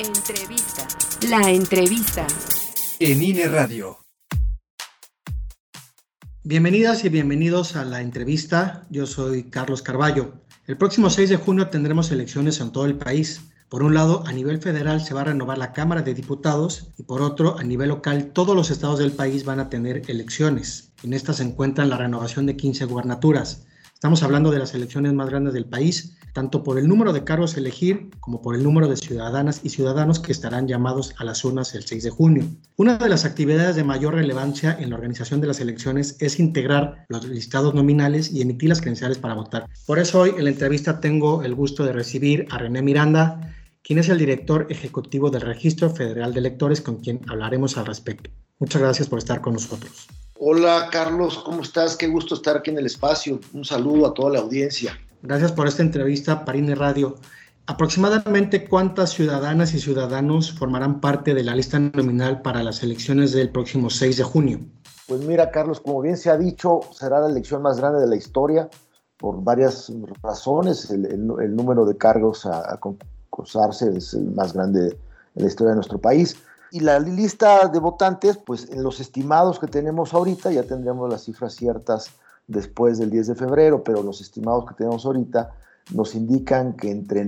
Entrevista. La entrevista. En INE Radio. Bienvenidas y bienvenidos a la entrevista. Yo soy Carlos Carballo. El próximo 6 de junio tendremos elecciones en todo el país. Por un lado, a nivel federal se va a renovar la Cámara de Diputados y por otro, a nivel local, todos los estados del país van a tener elecciones. En estas se encuentran la renovación de 15 gubernaturas. Estamos hablando de las elecciones más grandes del país, tanto por el número de cargos a elegir como por el número de ciudadanas y ciudadanos que estarán llamados a las urnas el 6 de junio. Una de las actividades de mayor relevancia en la organización de las elecciones es integrar los listados nominales y emitir las credenciales para votar. Por eso hoy en la entrevista tengo el gusto de recibir a René Miranda, quien es el director ejecutivo del Registro Federal de Electores, con quien hablaremos al respecto. Muchas gracias por estar con nosotros. Hola Carlos, ¿cómo estás? Qué gusto estar aquí en el espacio. Un saludo a toda la audiencia. Gracias por esta entrevista para INE Radio. ¿Aproximadamente cuántas ciudadanas y ciudadanos formarán parte de la lista nominal para las elecciones del próximo 6 de junio? Pues mira Carlos, como bien se ha dicho, será la elección más grande de la historia por varias razones. El número de cargos a concursarse es el más grande en la historia de nuestro país. Y la lista de votantes, pues en los estimados que tenemos ahorita, ya tendremos las cifras ciertas después del 10 de febrero, pero los estimados que tenemos ahorita nos indican que entre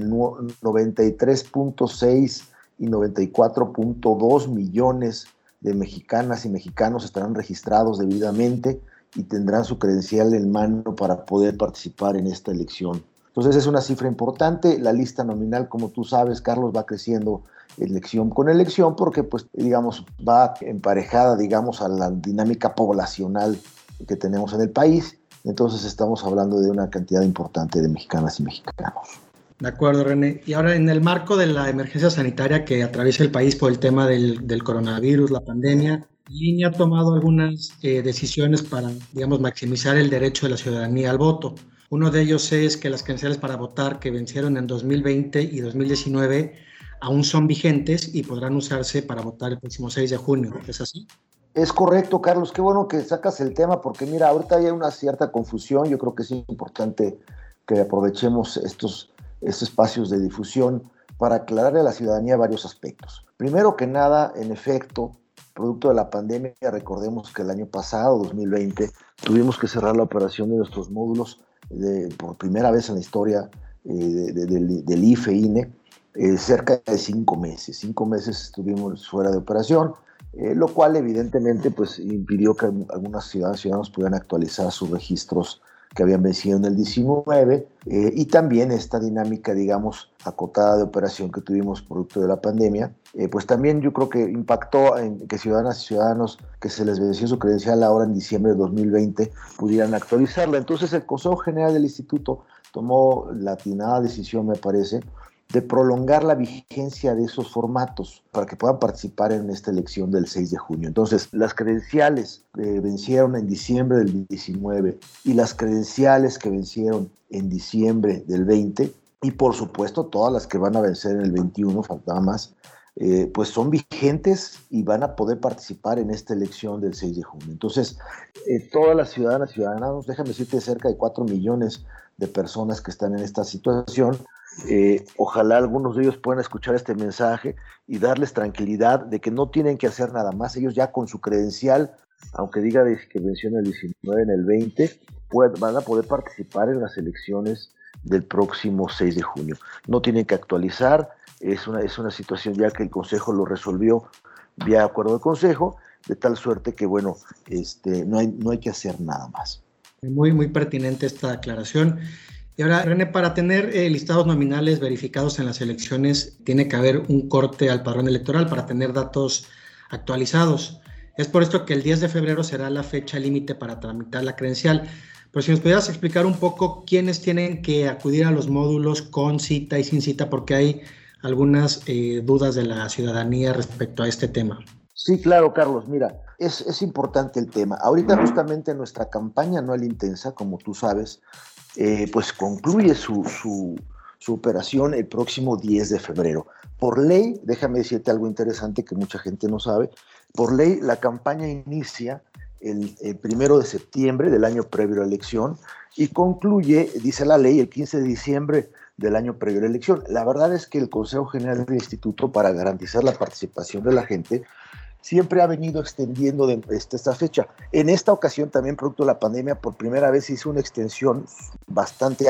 93.6 y 94.2 millones de mexicanas y mexicanos estarán registrados debidamente y tendrán su credencial en mano para poder participar en esta elección. Entonces es una cifra importante. La lista nominal, como tú sabes, Carlos, va creciendo elección con elección porque, pues, digamos, va emparejada, digamos, a la dinámica poblacional que tenemos en el país. Entonces estamos hablando de una cantidad importante de mexicanas y mexicanos. De acuerdo, René. Y ahora, en el marco de la emergencia sanitaria que atraviesa el país por el tema del coronavirus, la pandemia, el INE ha tomado algunas decisiones para, digamos, maximizar el derecho de la ciudadanía al voto. Uno de ellos es que las credenciales para votar que vencieron en 2020 y 2019 aún son vigentes y podrán usarse para votar el próximo 6 de junio. ¿Es así? Es correcto, Carlos. Qué bueno que sacas el tema porque, mira, ahorita hay una cierta confusión. Yo creo que es importante que aprovechemos estos espacios de difusión para aclararle a la ciudadanía varios aspectos. Primero que nada, en efecto, producto de la pandemia, recordemos que el año pasado, 2020, tuvimos que cerrar la operación de nuestros módulos por primera vez en la historia del IFE-INE, cerca de 5 meses. 5 meses estuvimos fuera de operación, lo cual evidentemente pues, impidió que algunas ciudadanos pudieran actualizar sus registros que habían vencido en el 19, y también esta dinámica, digamos, acotada de operación que tuvimos producto de la pandemia, pues también yo creo que impactó en que ciudadanas y ciudadanos que se les venció su credencial ahora en diciembre de 2020 pudieran actualizarla. Entonces el Consejo General del Instituto tomó la atinada decisión, me parece, de prolongar la vigencia de esos formatos para que puedan participar en esta elección del 6 de junio. Entonces, las credenciales que vencieron en diciembre del 19 y las credenciales que vencieron en diciembre del 20 y, por supuesto, todas las que van a vencer en el 21, faltaba más, pues son vigentes y van a poder participar en esta elección del 6 de junio. Entonces, todas las ciudadanas y ciudadanos, déjame decirte, cerca de 4 millones de personas que están en esta situación. Ojalá algunos de ellos puedan escuchar este mensaje y darles tranquilidad de que no tienen que hacer nada más. Ellos ya con su credencial, aunque diga que venció en el 19, en el 20, van a poder participar en las elecciones del próximo 6 de junio. No tienen que actualizar, es una situación ya que el Consejo lo resolvió vía acuerdo de Consejo, de tal suerte que, bueno, no hay que hacer nada más. Muy, muy pertinente esta aclaración. Y ahora, René, para tener listados nominales verificados en las elecciones, tiene que haber un corte al padrón electoral para tener datos actualizados. Es por esto que el 10 de febrero será la fecha límite para tramitar la credencial. Pero si nos pudieras explicar un poco quiénes tienen que acudir a los módulos con cita y sin cita, porque hay algunas dudas de la ciudadanía respecto a este tema. Sí, claro, Carlos. Mira, es importante el tema. Ahorita justamente nuestra campaña anual intensa, como tú sabes, pues concluye su operación el próximo 10 de febrero. Por ley, déjame decirte algo interesante que mucha gente no sabe, por ley la campaña inicia el 1 de septiembre del año previo a la elección y concluye, dice la ley, el 15 de diciembre del año previo a la elección. La verdad es que el Consejo General del Instituto, para garantizar la participación de la gente, siempre ha venido extendiendo esta fecha. En esta ocasión, también producto de la pandemia, por primera vez hizo una extensión bastante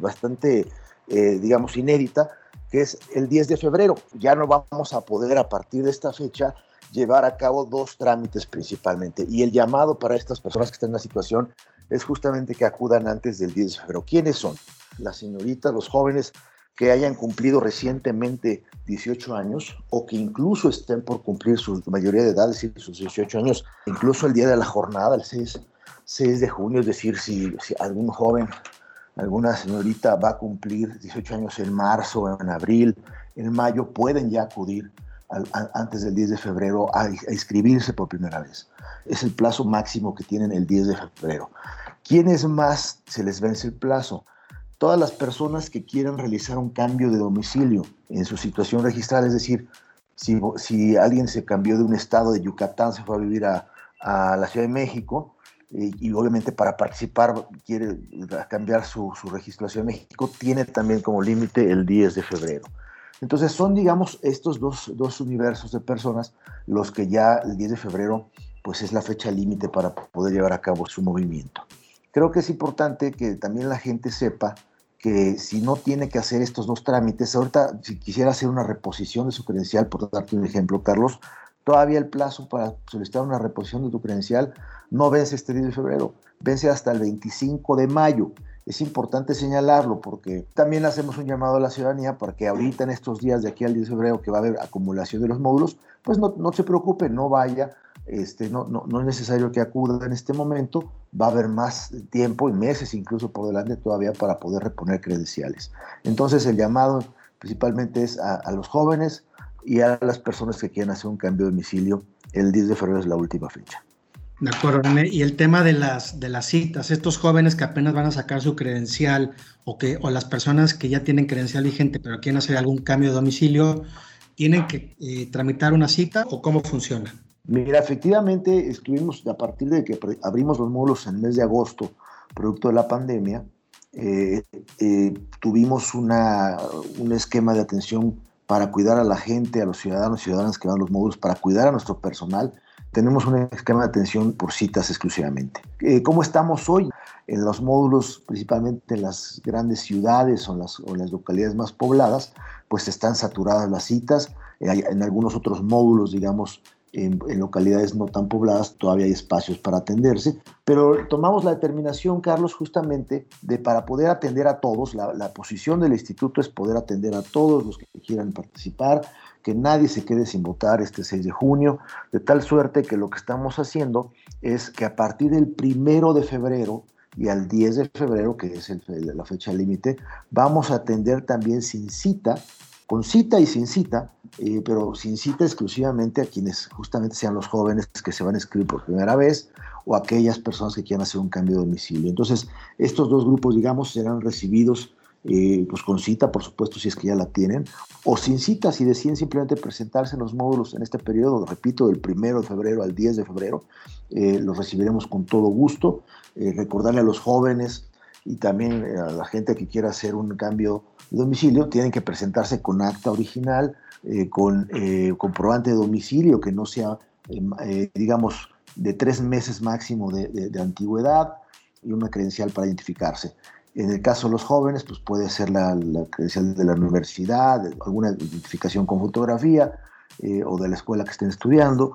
digamos, inédita, que es el 10 de febrero. Ya no vamos a poder, a partir de esta fecha, llevar a cabo 2 trámites principalmente. Y el llamado para estas personas que están en la situación es justamente que acudan antes del 10 de febrero. ¿Quiénes son? Las señoritas, los jóvenes que hayan cumplido recientemente 18 años o que incluso estén por cumplir su mayoría de edad, es decir, sus 18 años, incluso el día de la jornada, el 6 de junio, es decir, si algún joven, alguna señorita va a cumplir 18 años en marzo, en abril, en mayo, pueden ya acudir antes del 10 de febrero a inscribirse por primera vez. Es el plazo máximo que tienen el 10 de febrero. ¿Quiénes más se les vence el plazo? Todas las personas que quieran realizar un cambio de domicilio en su situación registral, es decir, si alguien se cambió de un estado de Yucatán, se fue a vivir a la Ciudad de México, y obviamente para participar quiere cambiar su registro a la Ciudad de México, tiene también como límite el 10 de febrero. Entonces son, digamos, estos dos universos de personas los que ya el 10 de febrero pues es la fecha límite para poder llevar a cabo su movimiento. Creo que es importante que también la gente sepa que si no tiene que hacer estos 2 trámites, ahorita si quisiera hacer una reposición de su credencial, por darte un ejemplo, Carlos, todavía el plazo para solicitar una reposición de tu credencial no vence este 10 de febrero, vence hasta el 25 de mayo. Es importante señalarlo porque también hacemos un llamado a la ciudadanía para que ahorita en estos días de aquí al 10 de febrero que va a haber acumulación de los módulos, pues no se preocupe, no vaya, no es necesario que acuda en este momento, va a haber más tiempo y meses incluso por delante todavía para poder reponer credenciales. Entonces el llamado principalmente es a los jóvenes y a las personas que quieran hacer un cambio de domicilio. El 10 de febrero es la última fecha. De acuerdo, René. Y el tema de las citas, estos jóvenes que apenas van a sacar su credencial o las personas que ya tienen credencial vigente pero quieren hacer algún cambio de domicilio, ¿tienen que tramitar una cita o cómo funciona? Mira, efectivamente estuvimos, a partir de que abrimos los módulos en el mes de agosto, producto de la pandemia, tuvimos un esquema de atención para cuidar a la gente, a los ciudadanos y ciudadanas que van a los módulos, para cuidar a nuestro personal. Tenemos un esquema de atención por citas exclusivamente. ¿Cómo estamos hoy? En los módulos, principalmente en las grandes ciudades o en las localidades más pobladas, pues están saturadas las citas. En algunos otros módulos, digamos, en localidades no tan pobladas, todavía hay espacios para atenderse, pero tomamos la determinación, Carlos, justamente para poder atender a todos. La posición del instituto es poder atender a todos los que quieran participar, que nadie se quede sin votar este 6 de junio, de tal suerte que lo que estamos haciendo es que a partir del 1 de febrero y al 10 de febrero, que es la fecha límite, vamos a atender también sin cita, con cita y sin cita, pero sin cita exclusivamente a quienes justamente sean los jóvenes que se van a inscribir por primera vez o aquellas personas que quieran hacer un cambio de domicilio. Entonces, estos 2 grupos, digamos, serán recibidos pues con cita, por supuesto, si es que ya la tienen, o sin cita, si deciden simplemente presentarse en los módulos en este periodo, repito, del 1 de febrero al 10 de febrero, los recibiremos con todo gusto. Recordarle a los jóvenes y también a la gente que quiera hacer un cambio de domicilio, tienen que presentarse con acta original, con comprobante de domicilio que no sea, digamos, de 3 meses máximo de antigüedad y una credencial para identificarse. En el caso de los jóvenes, pues puede ser la credencial de la universidad, alguna identificación con fotografía o de la escuela que estén estudiando,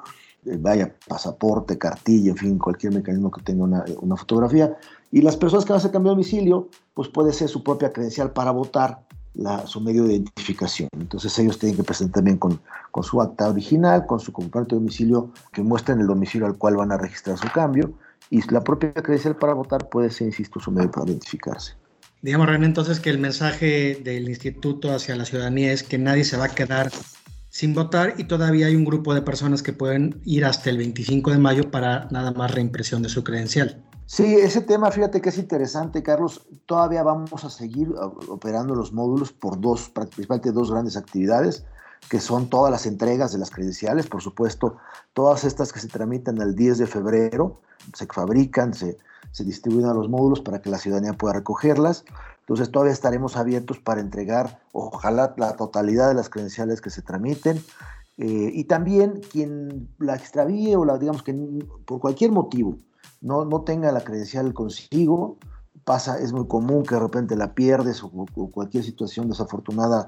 pasaporte, cartilla, en fin, cualquier mecanismo que tenga una fotografía. Y las personas que van a hacer cambio de domicilio, pues puede ser su propia credencial para votar, su medio de identificación. Entonces ellos tienen que presentar también con su acta original, con su comprobante de domicilio que muestren el domicilio al cual van a registrar su cambio. Y la propia credencial para votar puede ser, insisto, su medio para identificarse. Digamos, René, entonces que el mensaje del instituto hacia la ciudadanía es que nadie se va a quedar sin votar y todavía hay un grupo de personas que pueden ir hasta el 25 de mayo para nada más reimpresión de su credencial. Sí, ese tema, fíjate que es interesante, Carlos. Todavía vamos a seguir operando los módulos por principalmente dos grandes actividades, que son todas las entregas de las credenciales, por supuesto, todas estas que se tramitan el 10 de febrero, se fabrican, se distribuyen a los módulos para que la ciudadanía pueda recogerlas. Entonces todavía estaremos abiertos para entregar, ojalá, la totalidad de las credenciales que se tramiten. Y también quien la extravíe o digamos que por cualquier motivo no tenga la credencial consigo, es muy común que de repente la pierdes o cualquier situación desafortunada,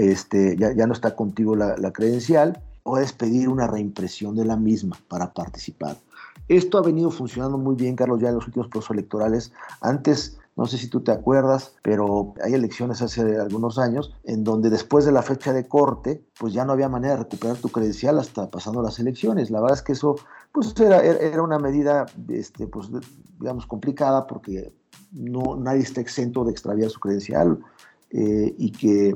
ya no está contigo la credencial, puedes pedir una reimpresión de la misma para participar. Esto ha venido funcionando muy bien, Carlos, ya en los últimos procesos electorales. Antes, no sé si tú te acuerdas, pero hay elecciones hace algunos años en donde después de la fecha de corte, pues ya no había manera de recuperar tu credencial hasta pasando las elecciones. La verdad es que eso pues era una medida, pues, digamos, complicada, porque nadie está exento de extraviar su credencial, y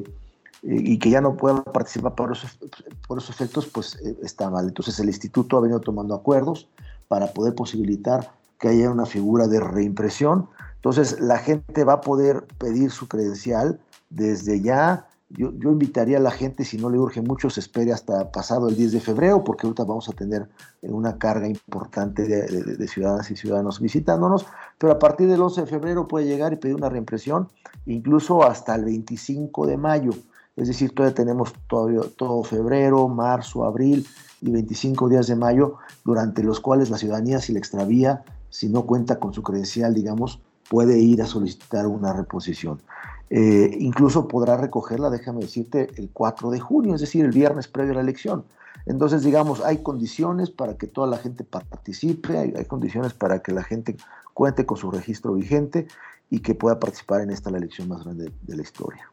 que ya no pueda participar por esos efectos, pues está mal. Entonces el instituto ha venido tomando acuerdos para poder posibilitar que haya una figura de reimpresión. Entonces la gente va a poder pedir su credencial desde ya. Yo invitaría a la gente, si no le urge mucho, se espere hasta pasado el 10 de febrero, porque ahorita vamos a tener una carga importante de ciudadanas y ciudadanos visitándonos, pero a partir del 11 de febrero puede llegar y pedir una reimpresión, incluso hasta el 25 de mayo. Es decir, todavía tenemos todo febrero, marzo, abril y 25 días de mayo, durante los cuales la ciudadanía, si la extravía, si no cuenta con su credencial, digamos, puede ir a solicitar una reposición. Incluso podrá recogerla, déjame decirte, el 4 de junio, es decir, el viernes previo a la elección. Entonces, digamos, hay condiciones para que toda la gente participe, hay condiciones para que la gente cuente con su registro vigente y que pueda participar en la elección más grande de la historia.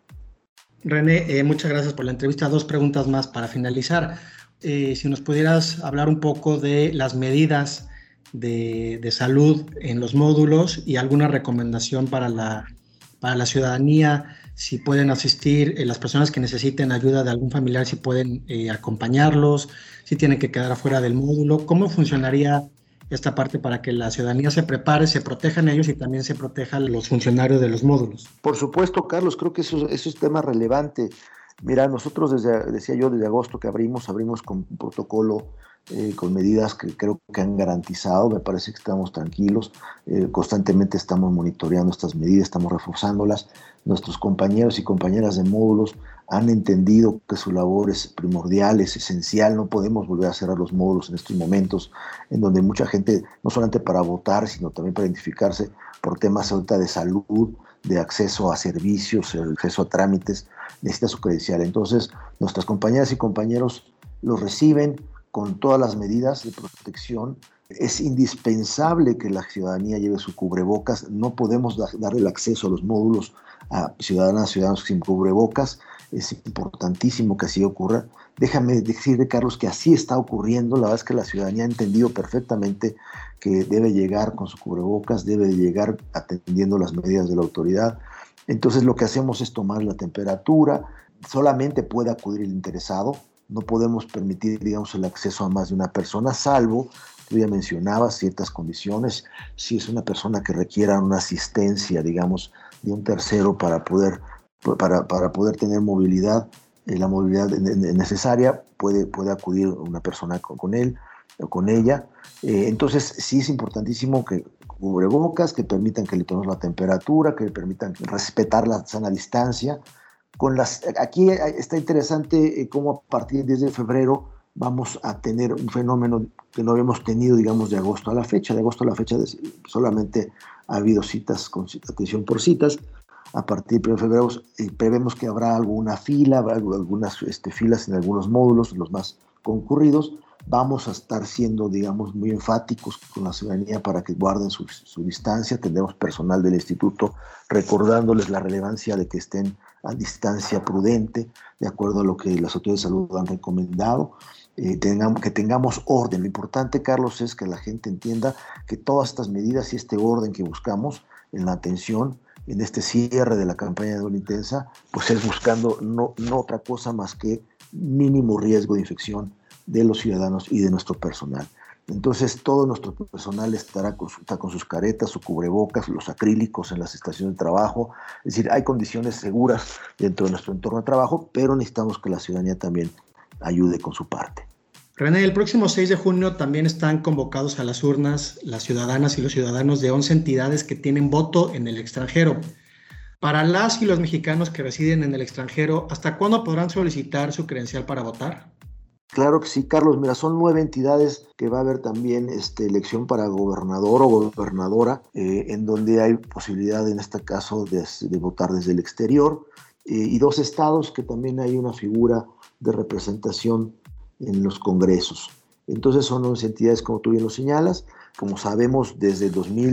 René, muchas gracias por la entrevista. 2 preguntas más para finalizar. Si nos pudieras hablar un poco de las medidas de salud en los módulos y alguna recomendación para la ciudadanía, si pueden asistir, las personas que necesiten ayuda de algún familiar, si pueden acompañarlos, si tienen que quedar afuera del módulo. ¿Cómo funcionaría esta parte para que la ciudadanía se prepare, se protejan ellos y también se protejan los funcionarios de los módulos? Por supuesto, Carlos, creo que eso es tema relevante. Mira, nosotros desde agosto que abrimos con un protocolo, con medidas que creo que han garantizado. Me parece que estamos tranquilos, constantemente estamos monitoreando estas medidas, estamos reforzándolas. Nuestros compañeros y compañeras de módulos han entendido que su labor es primordial, es esencial. No podemos volver a cerrar los módulos en estos momentos en donde mucha gente, no solamente para votar, sino también para identificarse por temas ahorita de salud, de acceso a servicios, acceso a trámites, necesita su credencial. Entonces, nuestras compañeras y compañeros los reciben con todas las medidas de protección. Es indispensable que la ciudadanía lleve su cubrebocas. No podemos darle el acceso a los módulos a ciudadanos sin cubrebocas. Es importantísimo que así ocurra. Déjame decirle, Carlos, que así está ocurriendo. La verdad es que la ciudadanía ha entendido perfectamente que debe llegar con su cubrebocas, debe llegar atendiendo las medidas de la autoridad. Entonces lo que hacemos es tomar la temperatura. Solamente puede acudir el interesado. No podemos permitir, digamos, el acceso a más de una persona, salvo, tú ya mencionabas, ciertas condiciones. Si es una persona que requiera una asistencia, digamos, de un tercero para poder tener movilidad, la movilidad necesaria, puede acudir una persona con él o con ella. Entonces, sí es importantísimo que cubrebocas, que permitan que le tomemos la temperatura, que le permitan respetar la sana distancia. Aquí está interesante cómo a partir del 10 de febrero vamos a tener un fenómeno que no habíamos tenido, digamos, de agosto a la fecha. De agosto a la fecha solamente ha habido citas con atención por citas. A partir de febrero prevemos que habrá algunas filas en algunos módulos, los más concurridos. Vamos a estar siendo, digamos, muy enfáticos con la ciudadanía para que guarden su distancia. Tendremos personal del instituto recordándoles la relevancia de que estén a distancia prudente, de acuerdo a lo que las autoridades de salud han recomendado. Que tengamos orden. Lo importante, Carlos, es que la gente entienda que todas estas medidas y este orden que buscamos en la atención, en este cierre de la campaña de Duelo Intensa, pues es buscando no otra cosa más que mínimo riesgo de infección de los ciudadanos y de nuestro personal. Entonces, todo nuestro personal está con sus caretas, su cubrebocas, los acrílicos en las estaciones de trabajo. Es decir, hay condiciones seguras dentro de nuestro entorno de trabajo, pero necesitamos que la ciudadanía también ayude con su parte. René, el próximo 6 de junio también están convocados a las urnas las ciudadanas y los ciudadanos de 11 entidades que tienen voto en el extranjero. Para las y los mexicanos que residen en el extranjero, ¿hasta cuándo podrán solicitar su credencial para votar? Claro que sí, Carlos. Mira, son 9 entidades que va a haber también elección para gobernador o gobernadora, en donde hay posibilidad, en este caso, de votar desde el exterior, y 2 estados que también hay una figura de representación en los congresos. Entonces son 11 entidades, como tú bien lo señalas. Como sabemos, desde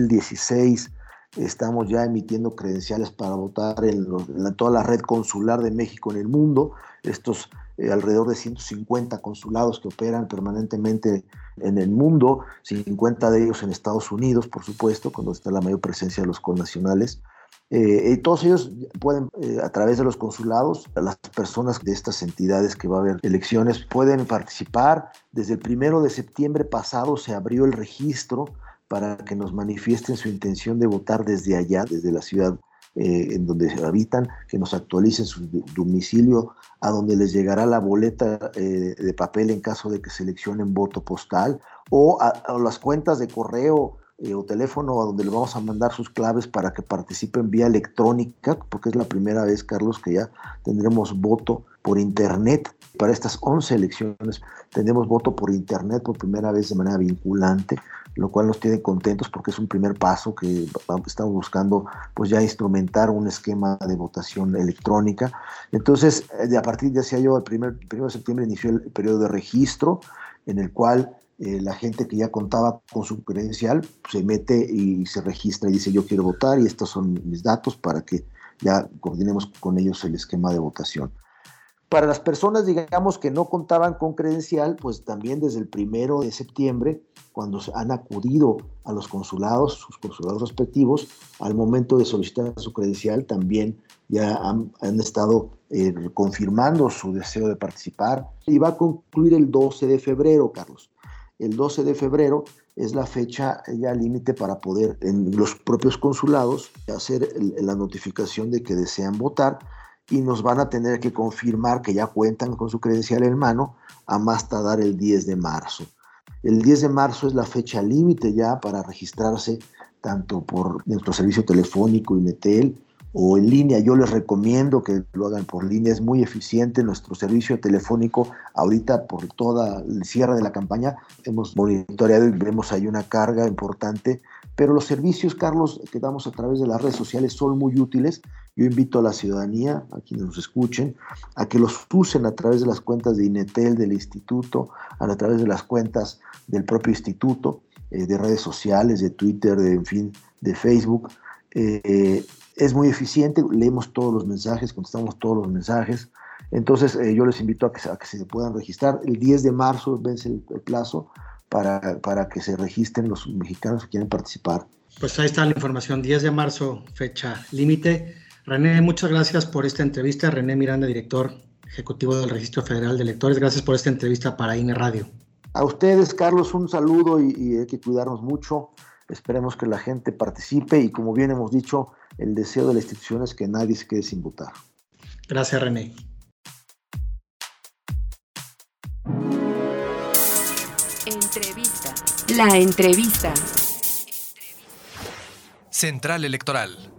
2016 estamos ya emitiendo credenciales para votar en toda la red consular de México en el mundo. Estos alrededor de 150 consulados que operan permanentemente en el mundo, 50 de ellos en Estados Unidos, por supuesto, cuando está la mayor presencia de los connacionales. Y todos ellos pueden, a través de los consulados, las personas de estas entidades que va a haber elecciones pueden participar. Desde el 1 de septiembre pasado se abrió el registro para que nos manifiesten su intención de votar desde allá, desde la ciudad en donde habitan, que nos actualicen su domicilio, a donde les llegará la boleta de papel en caso de que seleccionen voto postal, o a las cuentas de correo o teléfono a donde les vamos a mandar sus claves para que participen vía electrónica, porque es la primera vez, Carlos, que ya tendremos voto por internet. Para estas 11 elecciones tendremos voto por internet por primera vez de manera vinculante, lo cual nos tiene contentos porque es un primer paso que estamos buscando, pues ya instrumentar un esquema de votación electrónica. Entonces, a partir, decía yo, el 1 de septiembre inició el periodo de registro, en el cual la gente que ya contaba con su credencial se mete y se registra y dice: yo quiero votar y estos son mis datos, para que ya coordinemos con ellos el esquema de votación. Para las personas, digamos, que no contaban con credencial, pues también desde el 1 de septiembre, cuando han acudido a los consulados, sus consulados respectivos, al momento de solicitar su credencial, también ya han estado confirmando su deseo de participar. Y va a concluir el 12 de febrero, Carlos. El 12 de febrero es la fecha ya límite para poder, en los propios consulados, hacer la notificación de que desean votar, y nos van a tener que confirmar que ya cuentan con su credencial en mano a más tardar el 10 de marzo. El 10 de marzo es la fecha límite ya para registrarse, tanto por nuestro servicio telefónico Inetel o en línea. Yo les recomiendo que lo hagan por línea, es muy eficiente nuestro servicio telefónico. Ahorita, por todo el cierre de la campaña, hemos monitoreado y vemos ahí una carga importante, pero los servicios, Carlos, que damos a través de las redes sociales son muy útiles. Yo invito a la ciudadanía, a quienes nos escuchen, a que los usen a través de las cuentas de Inetel, del instituto, a través de las cuentas del propio instituto, de redes sociales, de Twitter, de Facebook. Es muy eficiente, leemos todos los mensajes, contestamos todos los mensajes. Entonces yo les invito a que se puedan registrar. El 10 de marzo vence el plazo para que se registren los mexicanos que quieren participar. Pues ahí está la información, 10 de marzo, fecha límite. René, muchas gracias por esta entrevista. René Miranda, director ejecutivo del Registro Federal de Electores. Gracias por esta entrevista para INE Radio. A ustedes, Carlos, un saludo y hay que cuidarnos mucho. Esperemos que la gente participe y, como bien hemos dicho, el deseo de la institución es que nadie se quede sin votar. Gracias, René. Entrevista. La entrevista. Central Electoral.